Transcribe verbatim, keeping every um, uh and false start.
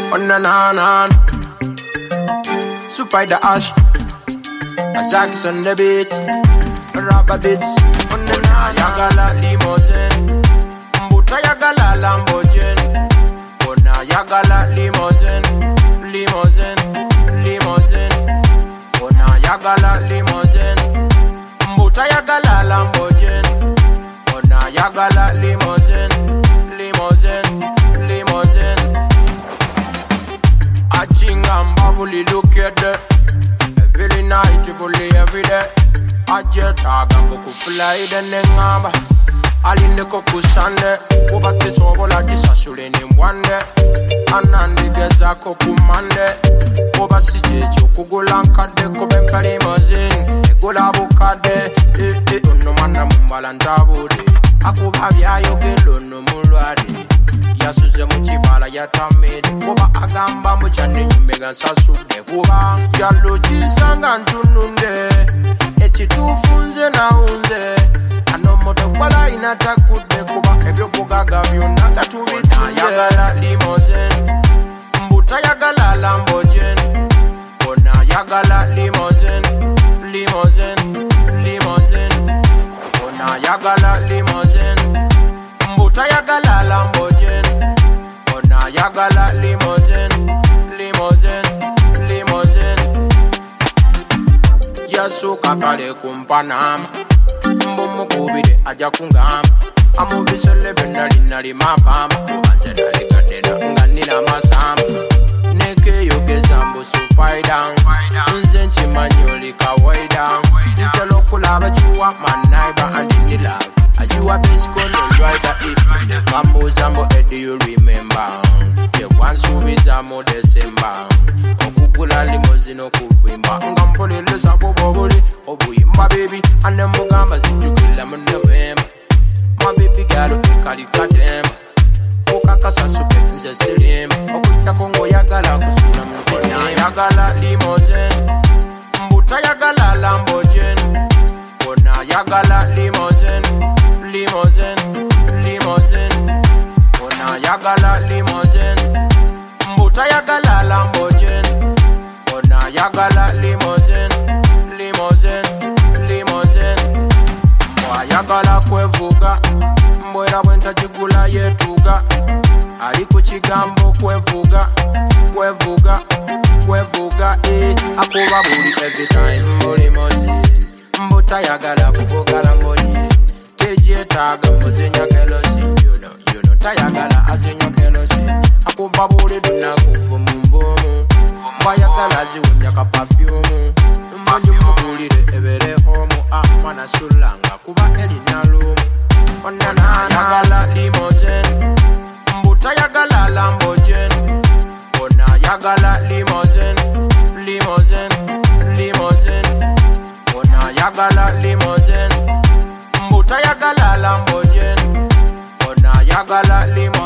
Oh na na na. Super the ash. A sax on the beat. Rubber beats. Oh na na. Yagala limousine. Mbuta yagala Lamborghini. Oh na yagala limousine. Limousine. Limousine. Oh na yagala limousine. Mbuta yagala Lamborghini. Oh na yagala limousine. Limousine. Limousine. I ching and bubbly look at that. Every night you bully every day. I jet tag and go fly the nengamba. All in the coco sande. Over this over like this I should in one day. And on the gaza coco mande. Over city choco lanka de cobempari mazing. A good avocade. Eh eh no mana mumbalanta body. Aku babia yogelo no mulwadi. Yasuze muchibala yatamede kuba agamba muchane nyumega sasude kuba yalojisanga ntununde ekitufunze na unze ano moto kwala inatakude kuba ebyo kugaga byonna gatubita yagala limousine mbuta yagala Lamborghini ona yagala limousine limousine limousine ona yagala limousine mbuta yagala Lamborghini ona yagala limousine limousine limousine yasu kakale kumpanama mbomu kubide aja kungama amubisele bendali nali mapamba obanze nali gadena nganina masamba neke yogezambo supaida nze nchimanyoli kawaida ntelo kulaba juwa manaiba andini love you a best gonna ride that it. Mambo zambo edi you remember. Ye once we zamo December. Okukula limousine okuvimba. Ngampole leza boboboli. Obuyimba baby. Ane mugamba zijukila mu November. My baby girl ekali katemba. Okakasa supe nze sirimba. Okutya kongo yagala kusuna mtene. Yagala limousine. Mbuta yagala Lamborghini. Ona yagala limousine. Limousine, limousine. Ona yagala limousine. Mbuta yagala Lamborghini. Ona yagala limousine. Limousine, limousine. Mbwa yagala kwevuga. Mbwera bwenta jigula yetuga. Ali kuchigambo kwevuga. Kwevuga, kwevuga eh. Akuba buli every time mbuli limousine. Mbuta yagala kuvuga Lamborghini. Taga muzinya kerosin, you know, you know, tayagala azinya kerosin. Akuba buli duna kuvumu mvumu. Bayagala ziwunya ka perfume. Mbanju mugulire ebere homo. Ah, mana sulanga kuba eri nalumu. Onana yagala limousine. Mbuta yagala Lamborghini. Ona yagala limousine. Limousine, limousine. Ona yagala limousine. Mbuta yagala Lamborghini. Ona yagala limousine.